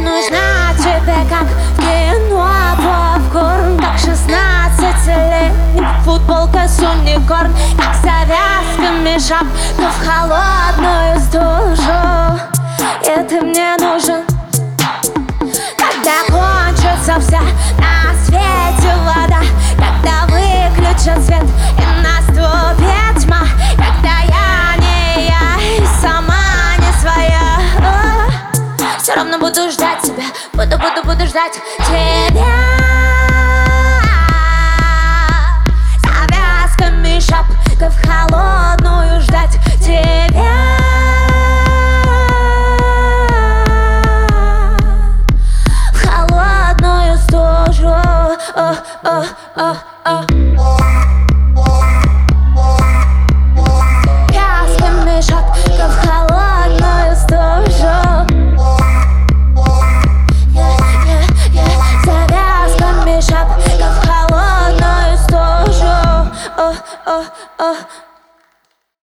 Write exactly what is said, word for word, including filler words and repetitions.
нужна тебе, как в кино попкорн, как шестнадцатилетний, футболка с уникорн, как завязками шапка в холодную стужу. И ты мне нужен, когда кончится вся на свете вода, когда выключат свет и наступит тьма, когда я не я и сама не своя. Все равно буду ждать тебя, буду, буду, буду ждать тебя. Завязками шапка в холодную ждать тебя. В холодную стужу. О, о, о, о. Завязками шапка в холодную стужу. Завязками шапка в холодную стужу. О, о, о.